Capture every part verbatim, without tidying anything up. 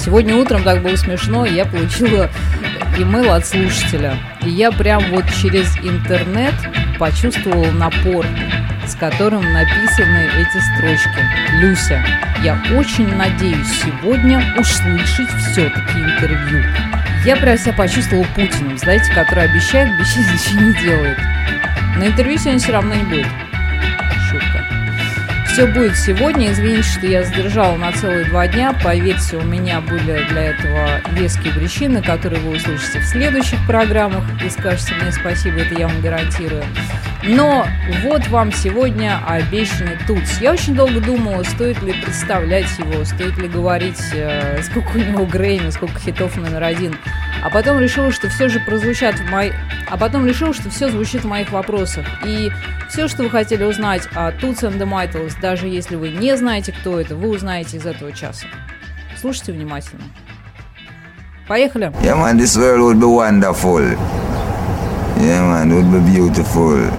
Сегодня утром так было смешно, я получила имейл от слушателя. И я прям вот через интернет почувствовала напор, с которым написаны эти строчки. Люся, я очень надеюсь сегодня услышать все-таки интервью. Я прям себя почувствовала Путиным, знаете, который обещает, обещает, ничего не делает. Но интервью сегодня все равно не будет. Шутка. Все будет сегодня. Извините, что я задержала на целые два дня. Поверьте, у меня были для этого веские причины, которые вы услышите в следующих программах. И скажете мне спасибо, это я вам гарантирую. Но вот вам сегодня обещанный Туц. Я очень долго думала, стоит ли представлять его, стоит ли говорить, э, сколько у него Грэмми, сколько хитов номер один. А потом решила, что все же прозвучат в моих... А потом решила, что все звучит в моих вопросах. И все, что вы хотели узнать о Toots and the Maytals, даже если вы не знаете, кто это, вы узнаете из этого часа. Слушайте внимательно. Поехали. Yeah, man, this world would be wonderful. Yeah, man, it would be beautiful.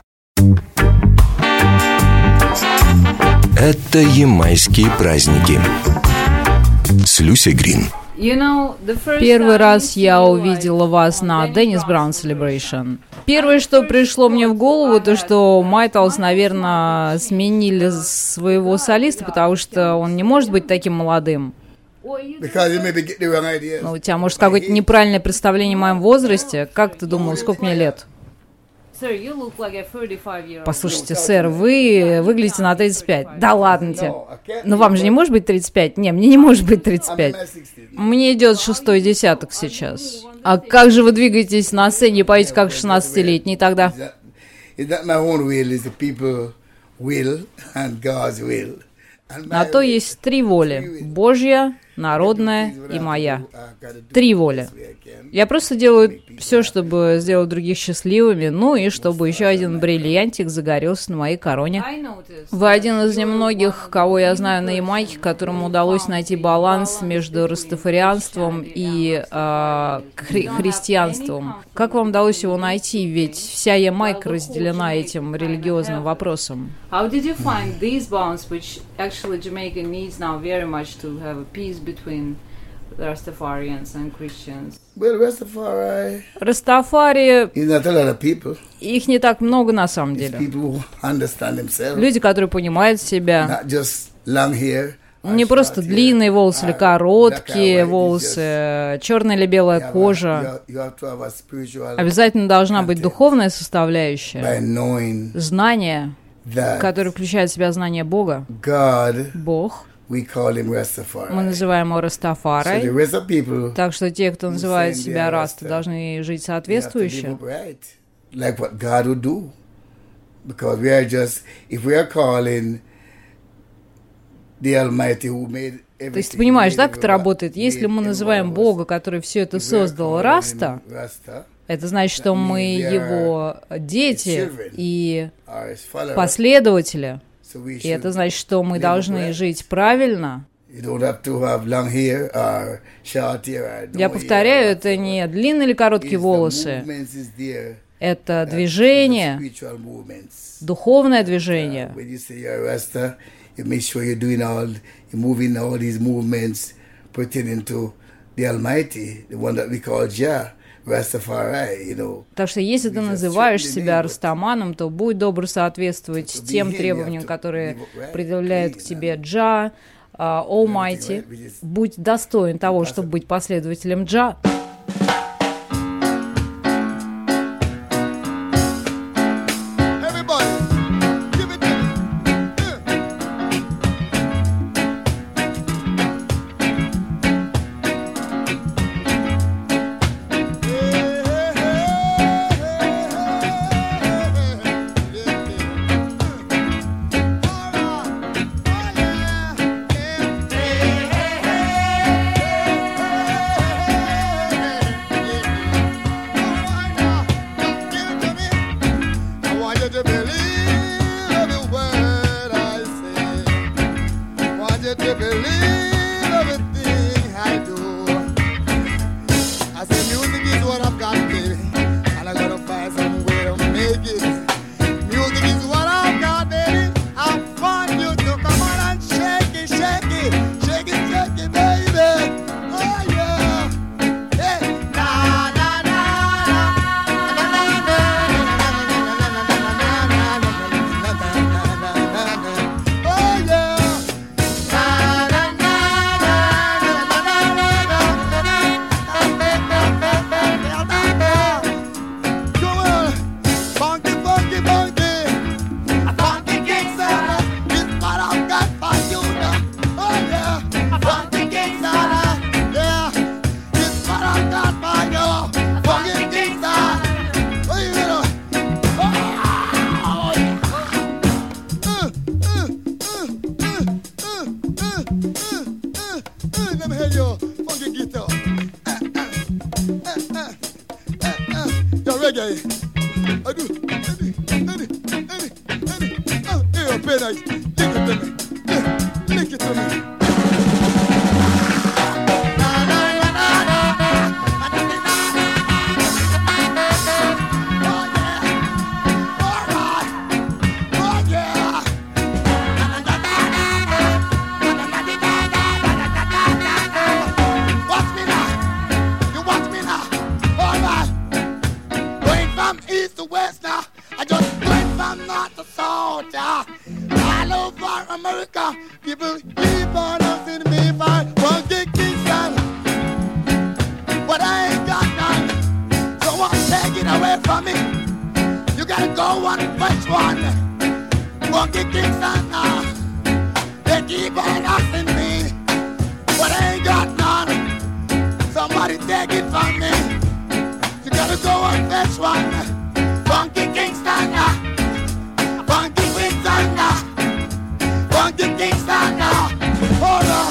Это ямайские праздники с Люси Грин. Первый раз я увидела вас на Dennis Brown Celebration. Первое, что пришло мне в голову, то что Maytals, наверное, сменили своего солиста, потому что он не может быть таким молодым. Ну, у тебя, может, какое-то неправильное представление о моем возрасте? Как ты думал, сколько мне лет? Послушайте, сэр, вы выглядите на тридцать пять. Да ладно тебе. Но вам же не может быть тридцать пять? Не, мне не может быть тридцать пять. Мне идет шестой десяток сейчас. А как же вы двигаетесь на сцене и поете как шестнадцатилетний тогда? На то есть три воли. Божья, народная и моя. Три воли. Я просто делаю все, чтобы сделать других счастливыми, ну и чтобы еще один бриллиантик загорелся на моей короне. Вы один из немногих, кого я знаю на Ямайке, которому удалось найти баланс между растафарианством и э, хри- христианством. Как вам удалось его найти? Ведь вся Ямайка разделена этим религиозным вопросом. How did you find these bonds, which actually Jamaica needs now very much to have a peace between Rastafarians and Christians? Well, Rastafari. Растафари. Not a lot of people. Их не так много на самом деле. People who understand themselves. Люди, которые понимают себя. Not just long hair. Не просто длинные волосы или короткие волосы, черная или белая кожа. Обязательно должна быть духовная составляющая. Знание, которое включает в себя знание Бога. Бог. Мы называем его Растафарой. Так что те, кто называет себя Раста, должны жить соответствующе. То есть ты понимаешь, да, как это работает? Если мы называем Бога, который все это создал, Раста, это значит, что мы его дети и последователи. И это значит, что мы должны жить правильно. Я повторяю, это не длинные или короткие волосы. Это движение, духовное движение. Так что если ты называешь себя растаманом, то будь добр соответствовать тем требованиям, которые предъявляют к тебе Джа, Almighty. Будь достоин того, чтобы быть последователем Джа. your funky guitar. Uh, uh, uh, uh, uh, uh, your reggae. I do. Eddie, Eddie, Eddie, Eddie. Oh, here, play nice. Lick it to me. Yeah, lick it to me. America, people keep on asking me for funky Kingston, but I ain't got none. So won't take it away from me. You gotta go and fetch one. Funky Kingston, uh, they keep on asking me, but I ain't got none. Somebody take it from me. You gotta go and fetch one. Funky Kingston, uh, funky Kingston, uh, funky Kingston now. Hold on.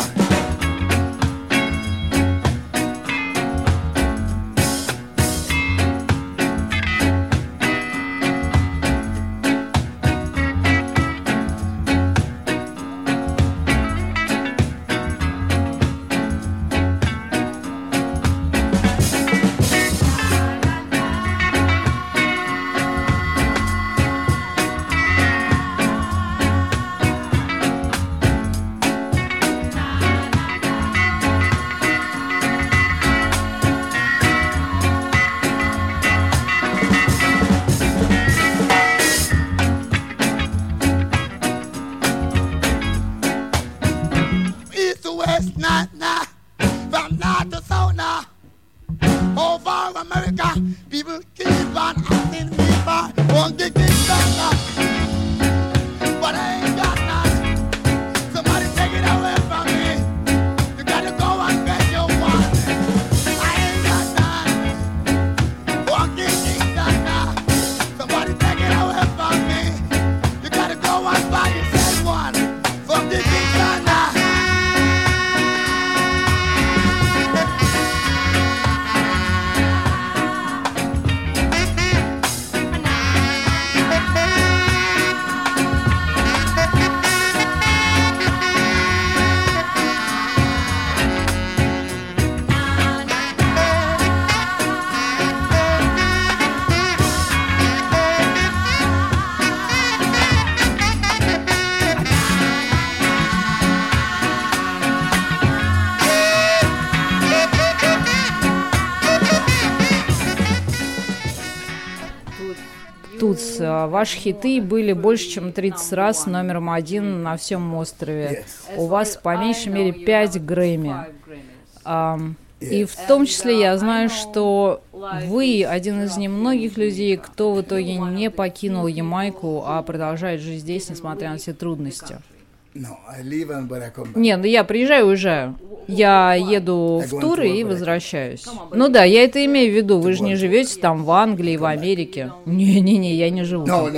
Тутс, ваши хиты были больше, чем тридцать раз номером один на всем острове. Yes. У вас по меньшей мере пять Грэмми. Um, yes. И в том числе я знаю, что вы один из немногих людей, кто в итоге не покинул Ямайку, а продолжает жить здесь, несмотря на все трудности. Не, ну я приезжаю и уезжаю. Я еду в туры и возвращаюсь. Ну да, я это имею в виду. Вы же не живете там в Англии, в Америке. Не-не-не, я не живу там.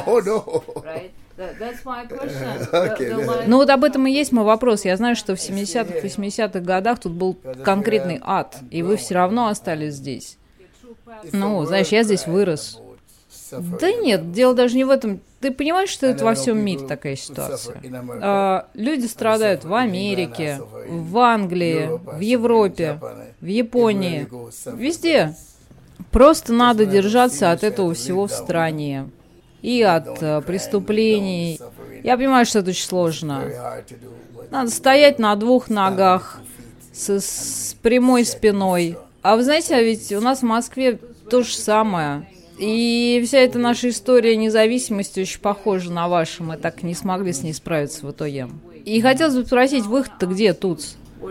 Ну вот об этом и есть мой вопрос. Я знаю, что в семидесятых, восьмидесятых годах тут был конкретный ад, и вы все равно остались здесь. Ну, знаешь, я здесь вырос. Да нет, дело даже не в этом. Ты понимаешь, что это во всем мире такая ситуация? А, люди страдают в Америке, в Англии, в Европе, в Японии, везде. Просто надо держаться от этого всего в стороне. И от а, преступлений. Я понимаю, что это очень сложно. Надо стоять на двух ногах, с, с прямой спиной. А вы знаете, а ведь у нас в Москве то же самое. И вся эта наша история независимости очень похожа на вашу. Мы так не смогли с ней справиться в итоге. И хотелось бы спросить, выход-то где тут?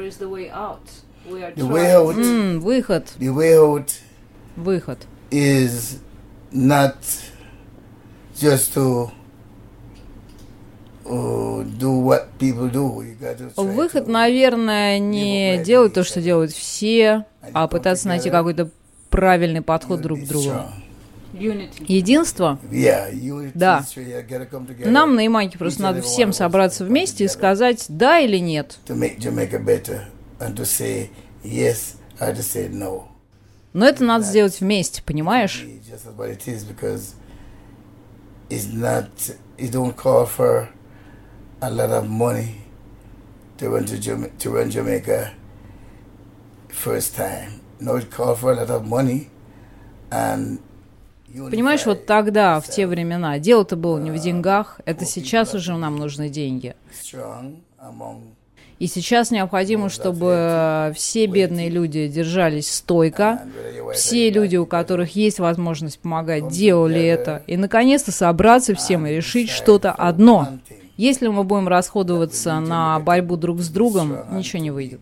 Mm, выход. Выход. Is not just to uh, do what people do. You got to try Выход, to наверное, не делать то, что делают все, а пытаться найти какой-то правильный подход друг к другу. Единство? Да. Нам на Ямайке просто надо всем собраться вместе и сказать да или нет. and to say yes or to say no. Но это надо сделать вместе, понимаешь? Just as what it is, because it's not, it don't call for a lot of money to run to Jama- to run Jamaica first time. No, it called for a lot of money and. Понимаешь, вот тогда, в те времена, дело-то было не в деньгах, это сейчас уже нам нужны деньги. И сейчас необходимо, чтобы все бедные люди держались стойко, все люди, у которых есть возможность помогать, делали это, и, наконец-то, собраться всем и решить что-то одно. Если мы будем расходоваться на борьбу друг с другом, ничего не выйдет.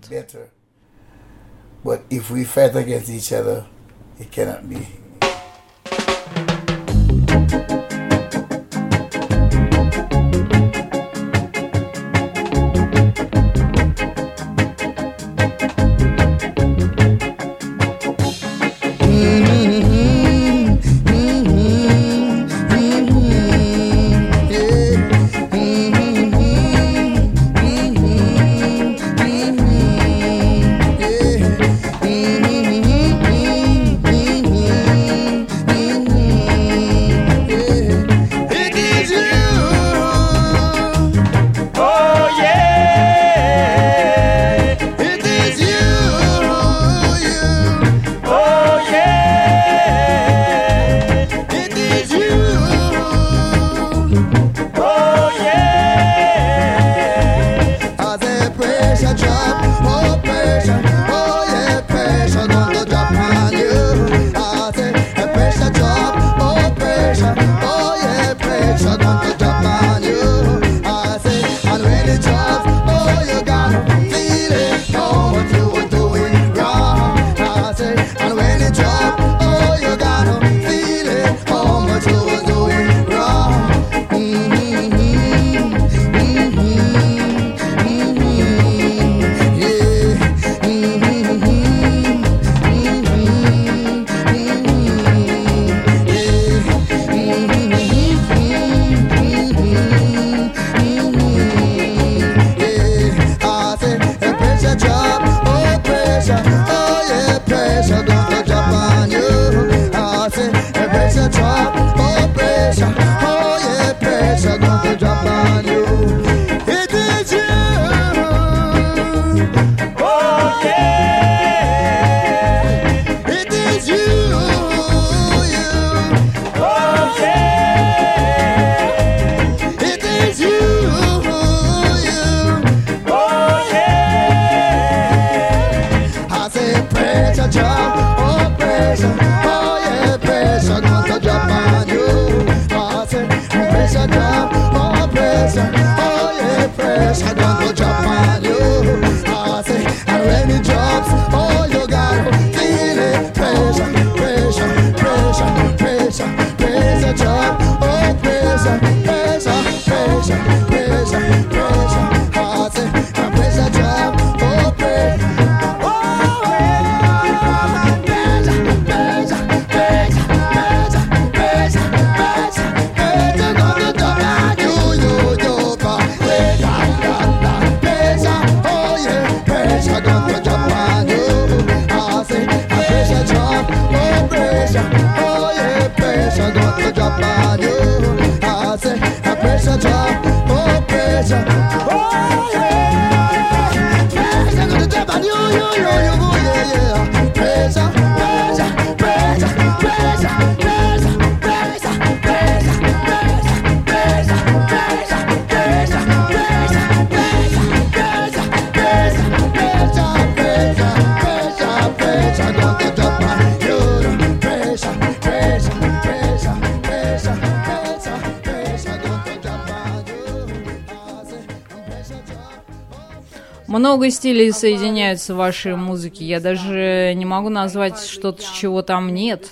Много стилей соединяются в вашей музыке. Я даже не могу назвать что-то, чего там нет.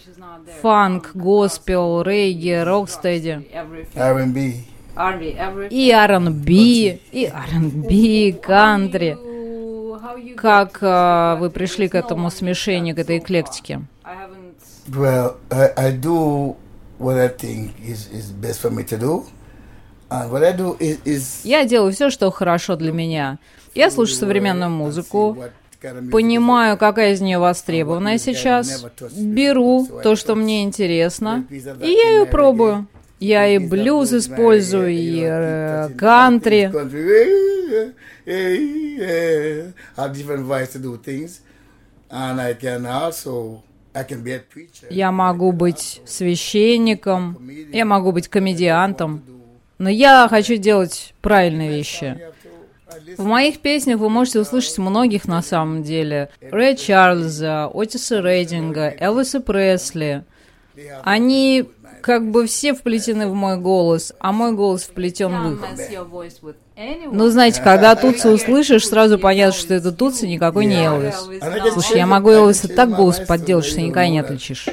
Фанк, госпел, регги, рокстеди. ар энд би. И ар энд би, и ар энд би, кантри. Как uh, вы пришли к этому смешению, к этой эклектике? Well, I, I do what I think is, is best for me to do. And what I do is, is Я делаю все, что хорошо для меня. Я слушаю современную музыку, понимаю, какая из нее востребованная сейчас, беру то, что мне интересно, и я ее пробую. Я и блюз использую, и э, кантри. Я могу быть священником, я могу быть комедиантом, но я хочу делать правильные вещи. В моих песнях вы можете услышать многих на самом деле. Рэй Чарльза, Отиса Рейдинга, Элвиса Пресли. Они как бы все вплетены в мой голос, а мой голос вплетен в их. Ну, знаете, когда Тутси услышишь, сразу понятно, что это Тутси, никакой не Элвис. Слушай, я могу Элвиса так голос подделать, что никогда не отличишь.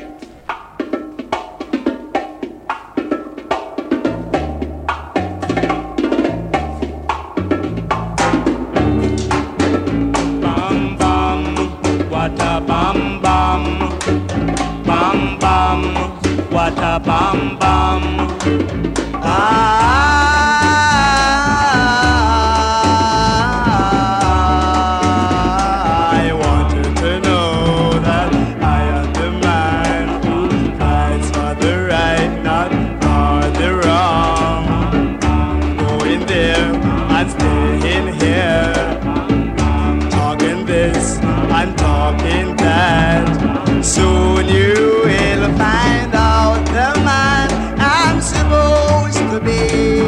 What a bam bam. I want you to know that I am the man who fights for the right, not for the wrong. Going there and staying here, talking this and talking that. Soon you will find out the man I'm supposed to be.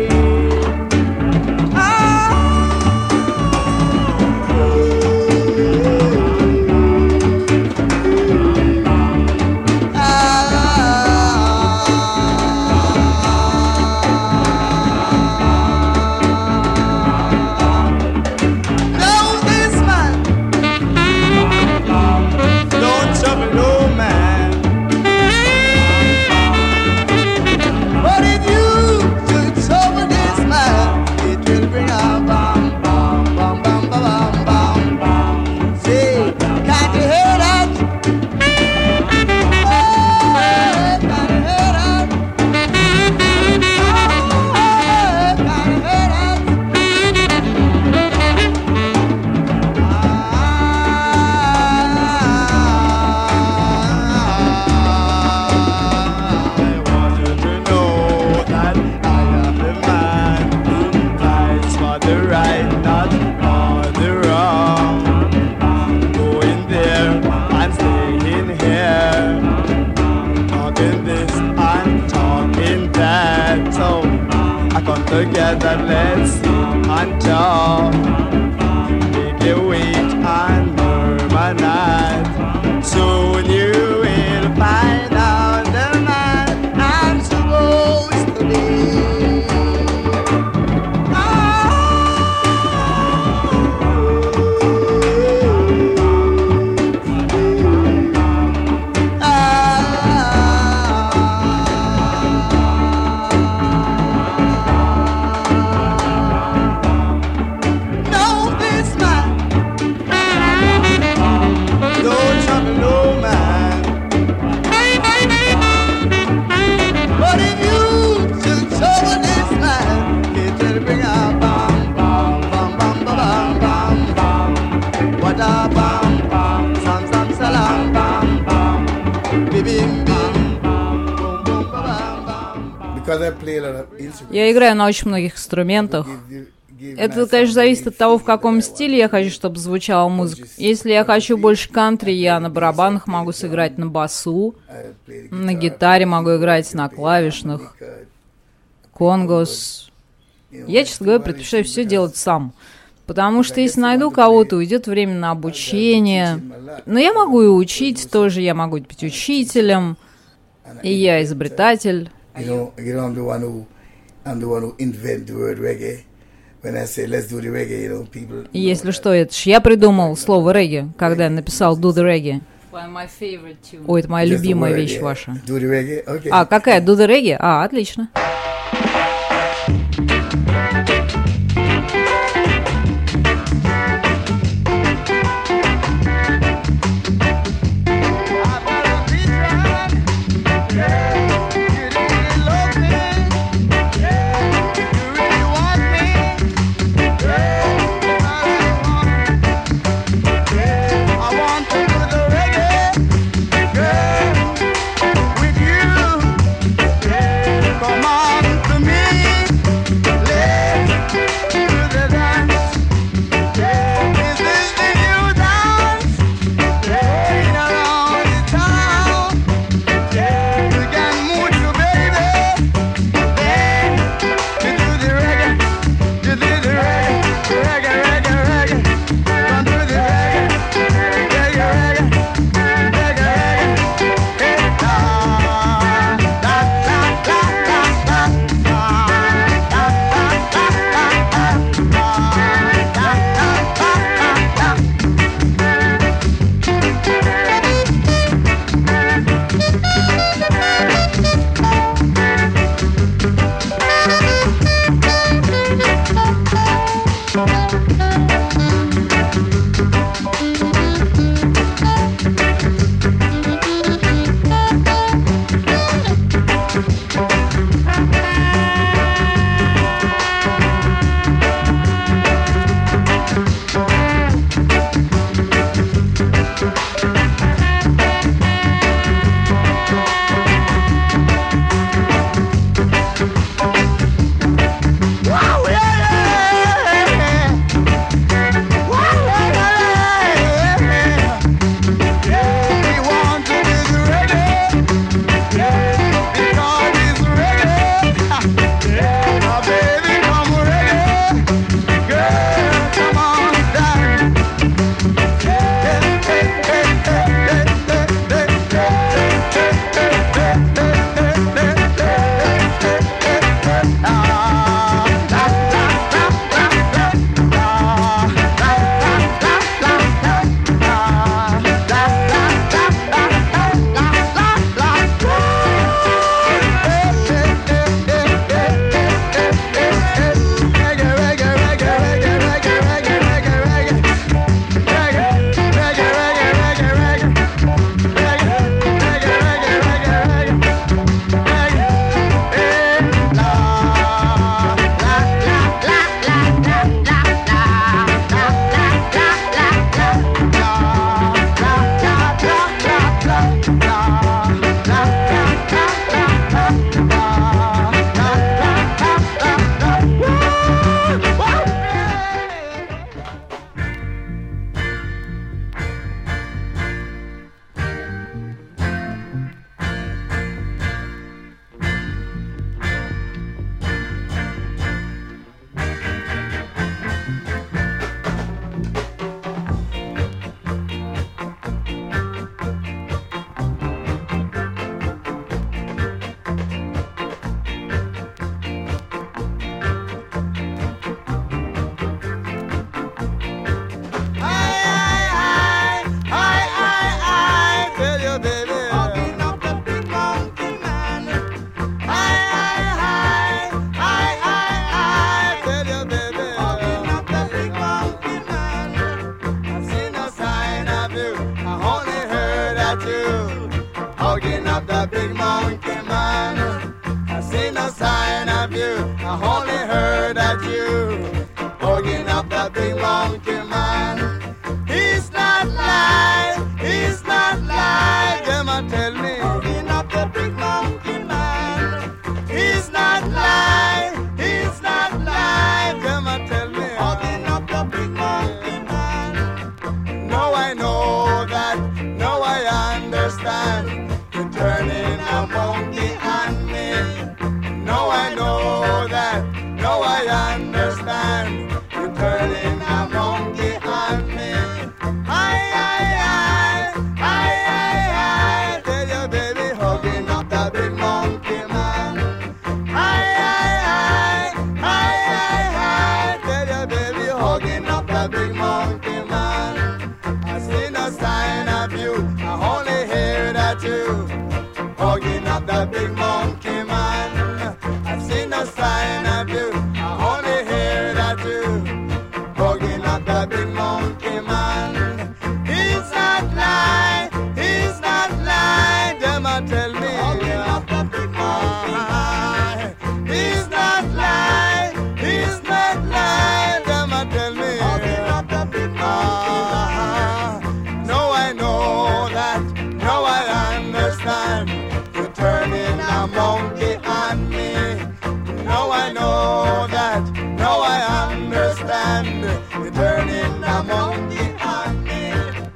Together, let's sit and talk. Make it wait and harmonize. Soon you will find out the man I'm supposed to be. Я играю на очень многих инструментах. Это, конечно, зависит от того, в каком стиле я хочу, чтобы звучала музыка. Если я хочу больше кантри, я на барабанах могу сыграть на басу, на гитаре могу играть на клавишных, конгос. Я, честно говоря, предпочитаю все делать сам. Потому что если найду кого-то, уйдет время на обучение. Но я могу и учить тоже, я могу быть учителем, и я изобретатель. You know, you know, I'm the one who, I'm the one who invent the word reggae. When I say let's do the reggae, you know, people. Если что, это ж я придумал слово регги, когда я написал do the reggae. Ой, это моя любимая вещь ваша. Do the reggae, okay. А какая? Do the reggae? А, отлично. at you, hugging up the big monkey man. I seen no sign of you, I only heard at you, hugging up the big monkey man. He's not lying, he's not lying, them a tell me, hugging up the big monkey man. He's not lying, he's not lying, them a tell me, hugging up the big monkey man. No, I know that, no, I understand, you're turning a monkey on me. No, I know that, no, I understand, you're turning a monkey on me. I, I, I, I, I, tell your baby hugging up the big monkey man. I, I, I, I, I, tell your baby hugging up the big monkey man. I see no sign of you, I only hear that you hugging up the big monkey man. I see no sign of you, I only hear that you hugging up the big monkey man. He's not lying, he's not lying, them a tell me hugging up the big monkey man. He's not lying, he's not lying, them a tell me hugging up the big monkey man. No, I know that, no, I understand, you're turning a monkey on me. No, I know that, no, I understand, you're turning a monkey on me.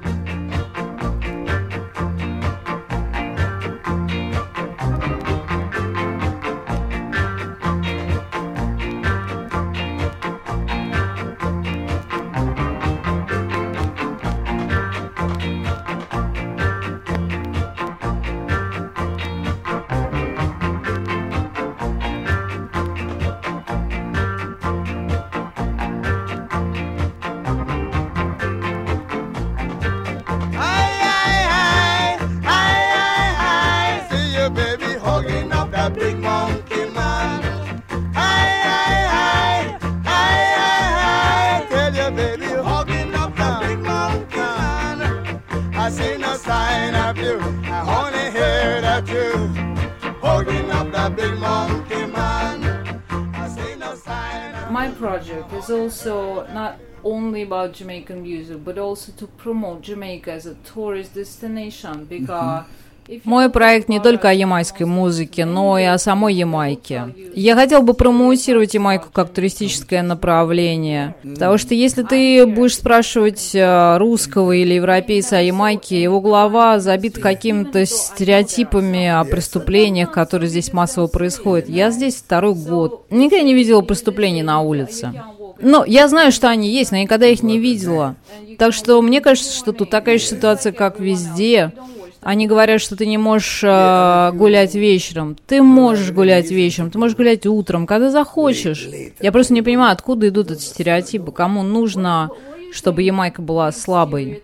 I see no sign of you, I only hear that you hugging up the big monkey man. I see no sign of My project is also not only about Jamaican music, but also to promote Jamaica as a tourist destination, because Мой проект не только о ямайской музыке, но и о самой Ямайке. Я хотел бы промоутировать Ямайку как туристическое направление, потому что если ты будешь спрашивать русского или европейца о Ямайке, его голова забита какими-то стереотипами о преступлениях, которые здесь массово происходят. Я здесь второй год. Никогда не видела преступлений на улице. Ну, я знаю, что они есть, но никогда их не видела. Так что мне кажется, что тут такая же ситуация, как везде. Они говорят, что ты не можешь э, гулять вечером. Ты можешь гулять вечером, ты можешь гулять утром, когда захочешь. Я просто не понимаю, откуда идут эти стереотипы. Кому нужно, чтобы Ямайка была слабой?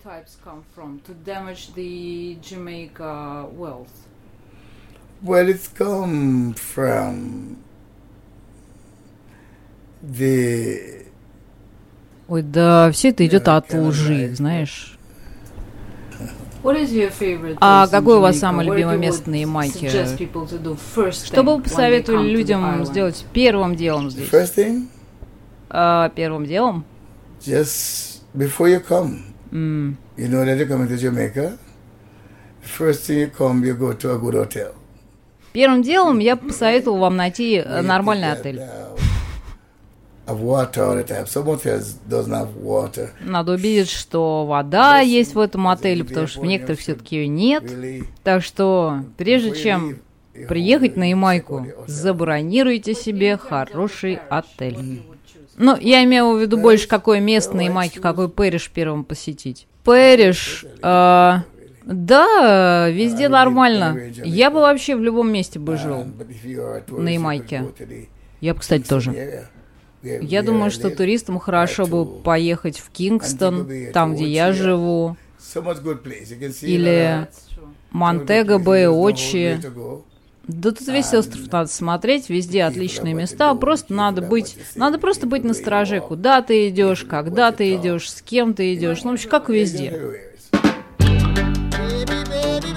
Well, it's come from the... Ой, да, все это идет от лжи, знаешь. А какое у вас самое любимое место на Ямайке? Что бы вы посоветовали людям сделать первым делом здесь? А, первым делом? Just before you come, mm. you know that you're coming to Jamaica. First thing you come, you go to a good hotel. Первым делом я посоветовал вам найти нормальный отель. Надо увидеть, что вода есть в этом отеле, потому что в некоторых все-таки ее нет. Так что, прежде чем приехать на Ямайку, забронируйте себе хороший отель. Ну, я имею в виду больше, какое место на Ямайке, какой пэриш первым посетить. Пэриш, э, да, везде нормально. Я бы вообще в любом месте бы жил на Ямайке. Я бы, кстати, тоже. Я думаю, что туристам хорошо бы поехать в Кингстон, там, где я живу, или Монтего Бэй, Очи. Да тут весь остров надо смотреть, везде отличные места, просто надо быть, надо просто быть настороже, куда ты идешь, когда ты идешь, с кем ты идешь, ну, в общем, как везде. Baby, baby,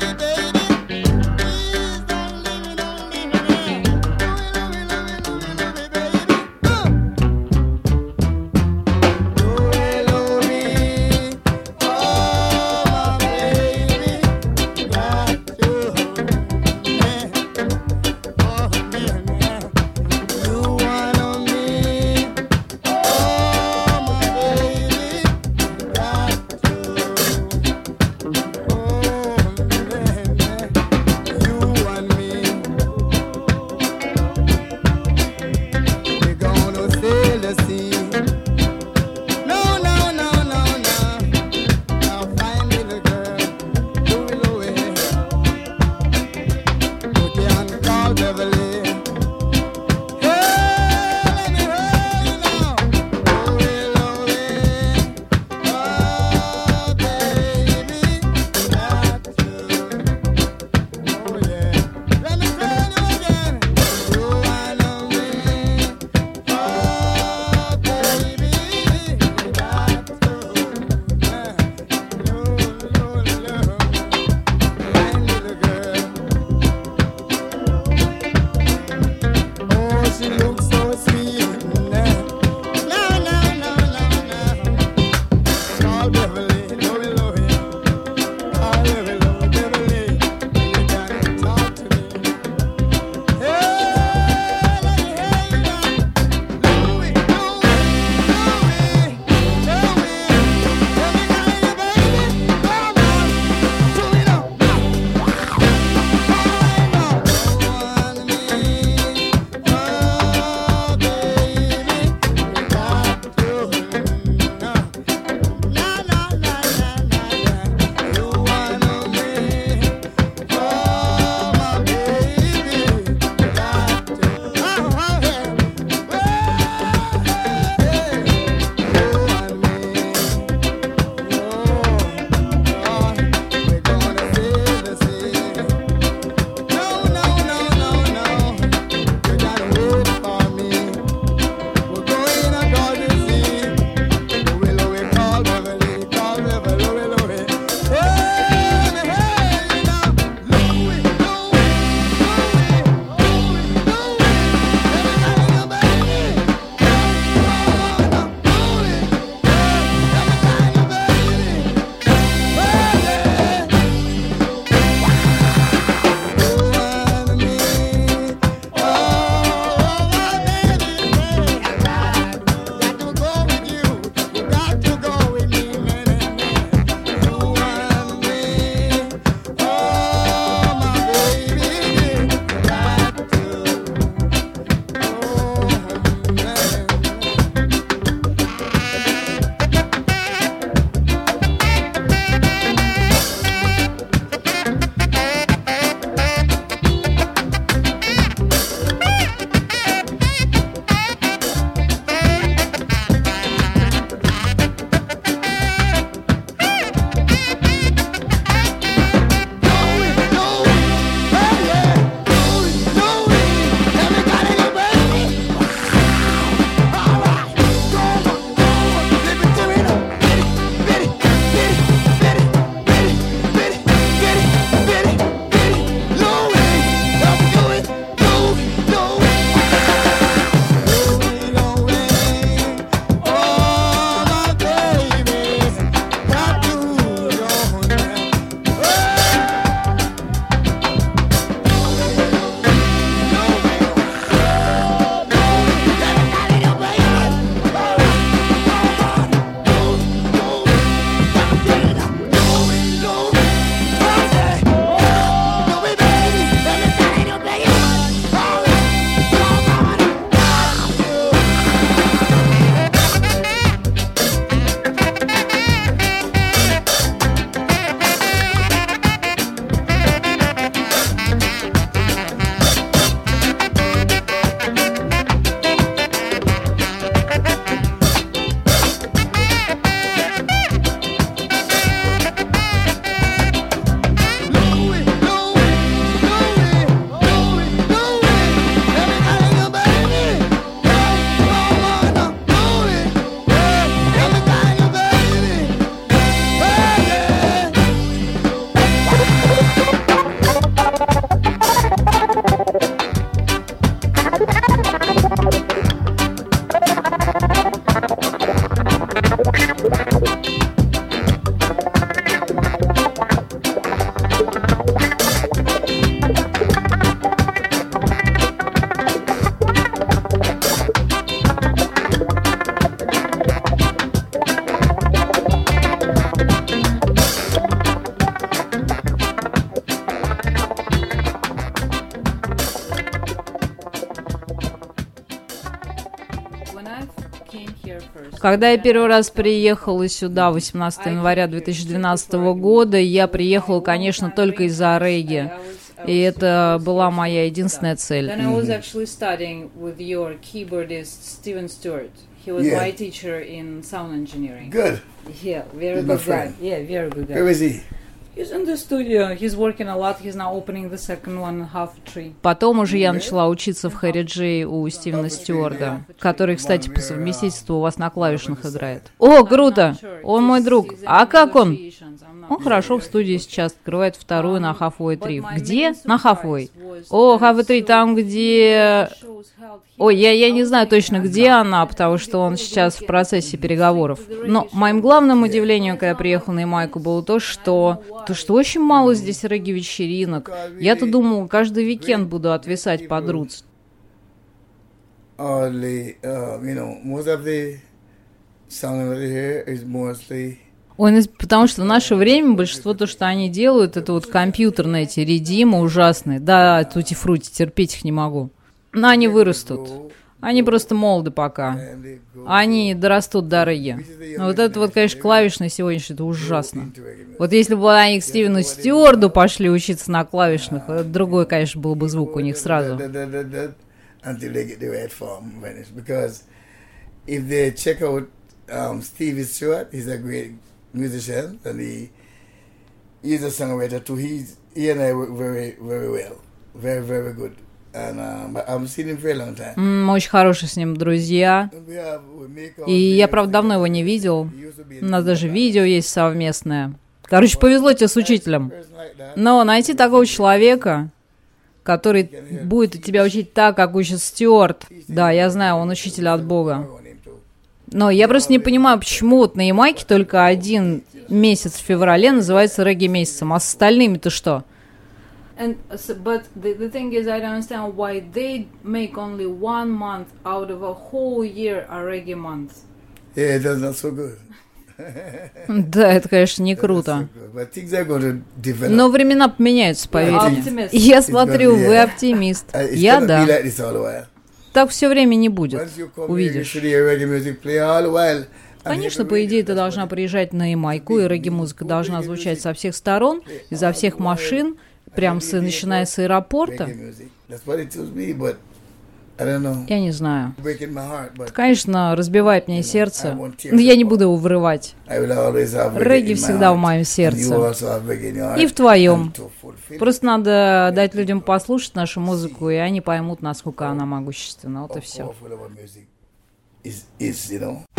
Когда я первый раз приехала сюда восемнадцатого января две тысячи двенадцатого года, я приехала, конечно, только из-за регги. И это была моя единственная цель. Then I was actually studying with your keyboardist Steven Stewart. He was Yeah. my teacher in sound engineering. Good. Yeah, very He's my good guy. friend. Yeah, very good guy. Where is he? He's in the studio. He's working a lot. He's now opening the second one in half tree. Потом уже я начала учиться в Хэри Джей у Стивена Стюарда, который, кстати, по совместительству у вас на клавишных играет. О, круто! Он мой друг. А как он? Он хорошо в студии сейчас, открывает вторую на Halfway три. Где? На Halfway. О, Halfway три, там, где... Ой, я, я не знаю точно, где она, потому что он сейчас в процессе переговоров. Но моим главным удивлением, когда я приехала на Ямайку, было то, что... То, что очень мало здесь регги-вечеринок. Я-то думала, каждый уикенд буду отвисать под рутс. Only, uh, you know, most of the sound over here is mostly... Ой, ну, потому что в наше время большинство то, что они делают, это вот компьютерные эти редимы ужасные. Да, тути-фрути, терпеть их не могу. Но они вырастут. Они просто молоды пока. Они дорастут до регги. Но вот это вот, конечно, клавишное сегодняшнее, это ужасно. Вот если бы они к Стивену Стюарду пошли учиться на клавишных, это другой, конечно, был бы звук у них сразу. Until they get the right form when it's because if they check out um, Stevie Stewart, he's a great musician and he he's a songwriter too. He's he and I work very very well, very very good. And um, I've seen him for a long time. Мы очень хорошие с ним друзья. We have, we make all И я, правда, давно его не видел. У нас даже видео есть совместное. Короче, повезло тебе с учителем. Но найти такого человека, который будет тебя учить так, как учит Стюарт. Да, я знаю, он учитель от Бога. Но я просто не понимаю, почему вот на Ямайке только один месяц в феврале называется регги-месяцем, а с остальными-то что? And so, but the, the thing is, I don't understand why they make only one month out of a whole year a reggae month. Yeah, that's not so good. Да, это, конечно, не круто. But things are going to develop. Но времена поменяются, поверьте. Я смотрю, вы оптимист. Uh, it's Я gonna да. be like this all the while. Так все время не будет. Once you come here, you Увидишь. should hear reggae music play all the while. And Конечно, hear the по идее, radio, ты that's должна what it- приезжать на Ямайку, и регги-музыка должна звучать со всех сторон, изо всех машин, прям с, начиная с аэропорта. reggae music. That's what it tells me, but I don't know. Я не знаю. Breaking my heart, but Конечно, разбивает мне сердце, но я не буду его вырывать. I will always have reggae Регги in my всегда в heart. моем And you сердце. also have reggae in your heart. И в твоем. And to fulfill Просто надо дать людям послушать нашу музыку, и они поймут, насколько она могущественна. Вот и how все. powerful our music is, is, you know.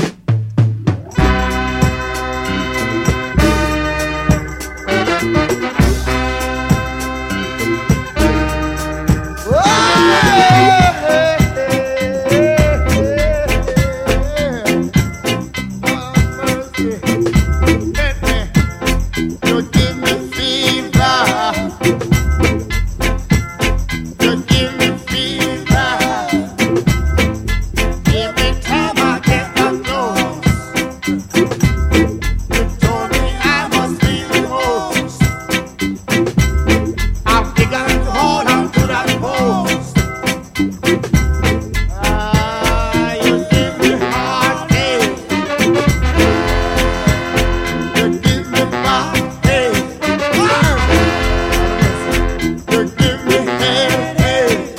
You give me fever. You give me fever. Every time I get that dose. You told me I must be the most. I've begun to hold on to that post. Ah, you give me heartache. You give me backache. You give me headache.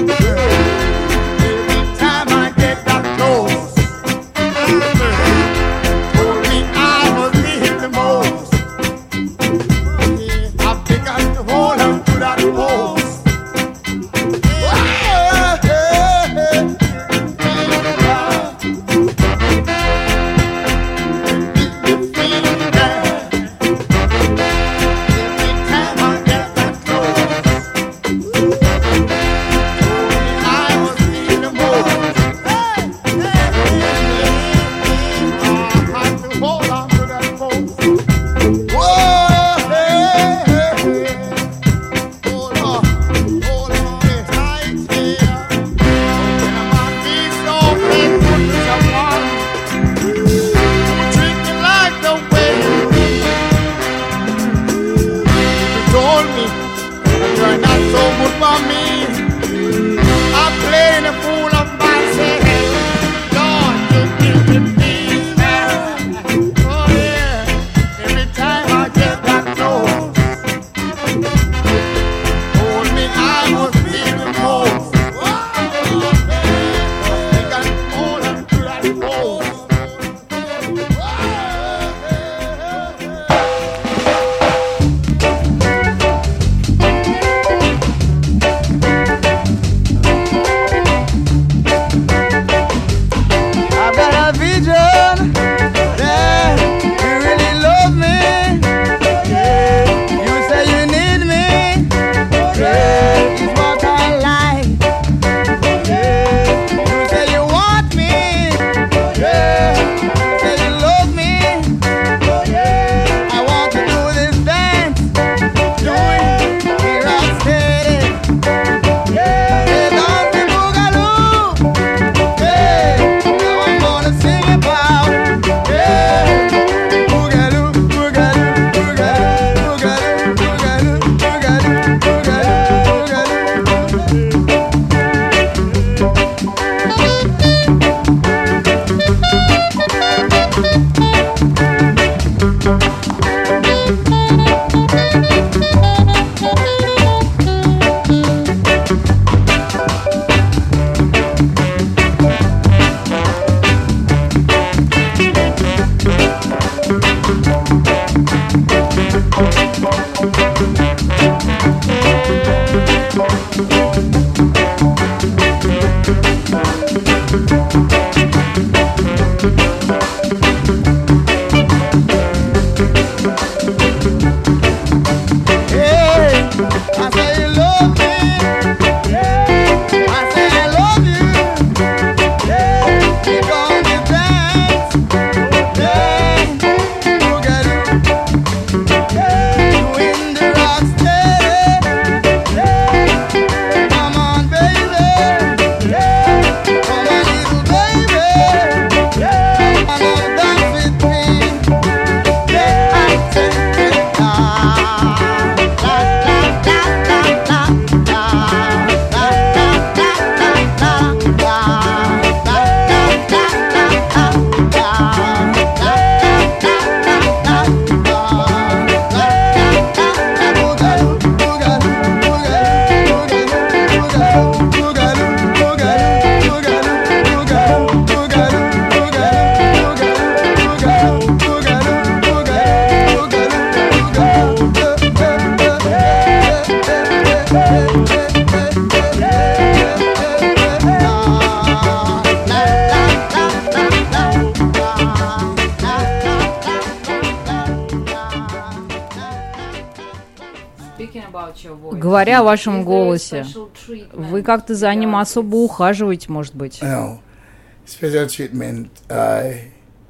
Every time I get that dose. Told me I must be the most. I've begun to hold on to that post. Told me that you're not so good for me. I'm playing a fool of myself. Lord, you give me Говоря о вашем голосе, вы как-то за ним особо ухаживаете, может быть? No, special treatment. I,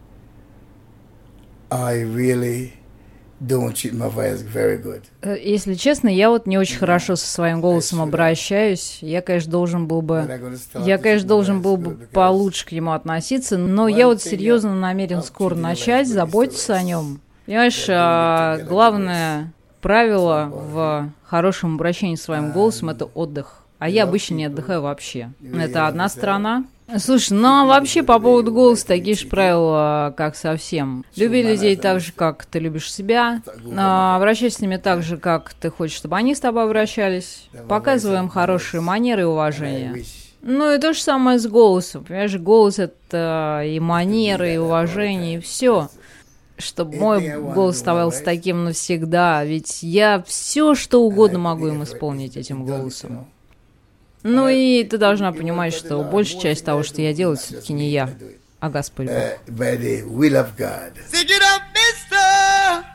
I really don't treat my voice very good. Э, Если честно, я вот не очень хорошо со своим голосом обращаюсь. Я, конечно, должен был But бы, I'm gonna start я, to конечно, treat my должен voice был good бы because получше к нему относиться, но я вот серьезно намерен скоро начать заботиться о нем. Понимаешь, а, главное правило в хорошем обращении с своим голосом — это отдых. А я обычно не отдыхаю вообще. Это одна сторона. Слушай, ну а вообще по поводу голоса такие же правила, как совсем. Люби людей так же, как ты любишь себя. А, обращайся с ними так же, как ты хочешь, чтобы они с тобой обращались. Показывай им хорошие манеры и уважение. Ну и то же самое с голосом. Понимаешь, голос — это и манеры, и уважение, и все. Чтобы мой голос оставался таким навсегда. Ведь я все, что угодно могу им исполнить этим голосом. Ну и ты должна понимать, что большая часть того, что я делаю, все-таки не я, а Господь Бог. uh, by the will of God. Stick it up, mister.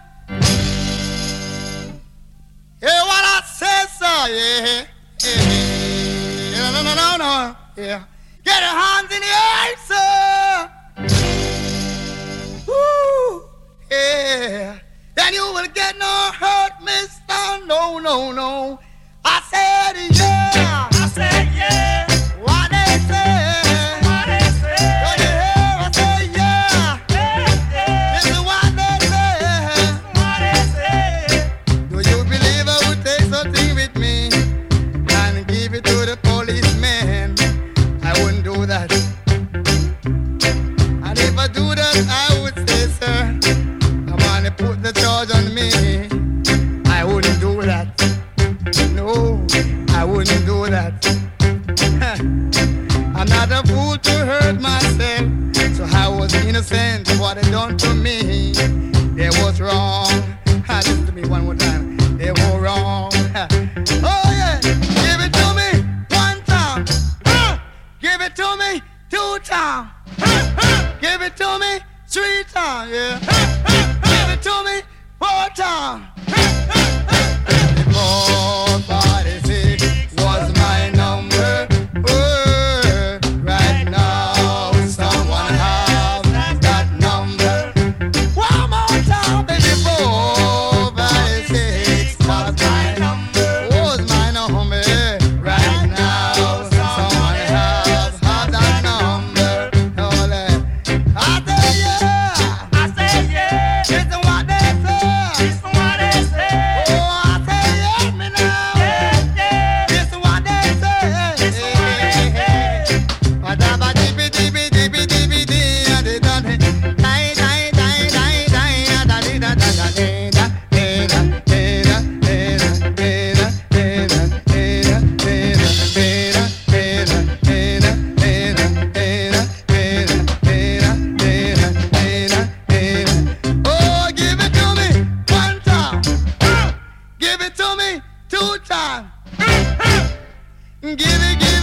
Hear what I say, sir, yeah. Yeah, yeah. No, no, no, no, yeah. Get your hands in the air, sir. Woo, yeah. Then you will get no hurt, mister. No, no, no. I said, yeah. I said, yeah. What they say. What they say. Don't you hear? I say, yeah. Yeah, yeah. This is what they say. What they say. Do you believe I would take something with me and give it to the policeman? I wouldn't do that. And if I do that, I would say, sir, come on and put the charge on me. I wouldn't do that. No, I wouldn't do that. I'm not a fool to hurt myself. So I was innocent of what they done to me. They was wrong. Listen to me one more time. They were wrong. Oh yeah, give it to me one time. Give it to me two times. Give it to me three times. Yeah. Give it to me four times. Four forty-six was my number. Oh, right now someone has that number. One more time, baby. Four forty-six was my number. Was my number. Right now someone has that number. Oh, I say yeah. I say yeah. Listen what they say. Listen what they say. Oh, I say yeah, me now. Yeah, yeah. Listen what they say. Listen what they say. Whatever dippy dippy dippy dippy dee, and they done it. Die die die die die, and da di da da da di da di da di da di da di da di da di da di da di da di da di da di da di da di da di da di da di da di da. Oh, give it to me one time. Give it to me two times. Give it, give